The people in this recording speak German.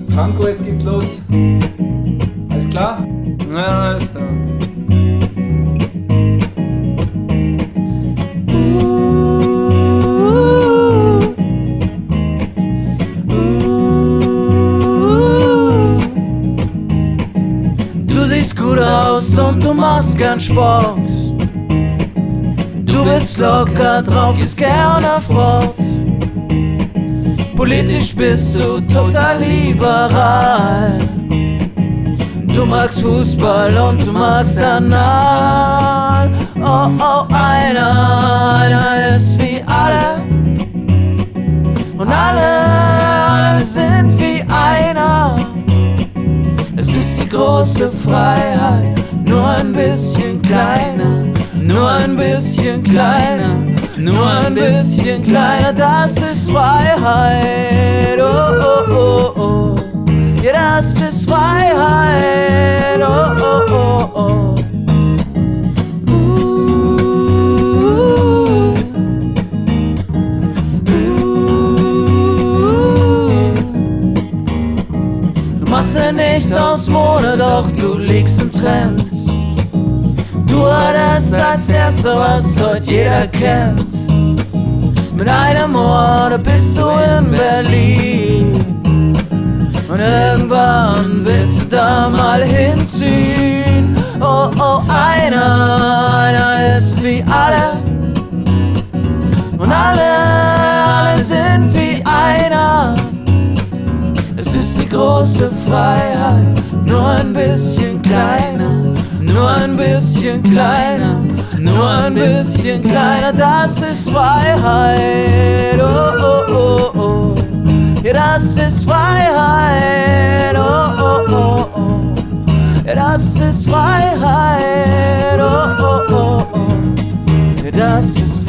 Franco, jetzt geht's los. Alles klar? Ja, alles klar. Du siehst gut aus und du machst gern Sport. Du bist locker drauf, gehst gerne fort. Politisch bist du total liberal. Du magst Fußball und du magst Anal. Oh, oh, einer ist wie alle. Und alle sind wie einer. Es ist die große Freiheit, nur ein bisschen kleiner. Nur ein bisschen kleiner, nur ein bisschen kleiner, das ist Freiheit, oh, oh, oh, oh. Ja, das ist Freiheit, oh, oh, oh, oh. Du machst ja nichts aus Mode, doch du liegst im Trend. Du hattest als erster, was heute jeder kennt. Mit einem Ohr, da bist du in Berlin. Und irgendwann willst du da mal hinziehen. Oh, oh, einer ist wie alle. Und alle sind wie einer. Es ist die große Freiheit, nur ein bisschen kleiner. Nur ein bisschen kleiner, nur ein bisschen kleiner, das ist Freiheit, oh, oh, oh, oh. Ja, das ist Freiheit, oh, oh, oh, oh. Ja, das ist Freiheit, oh, oh, oh, oh. Ja, das ist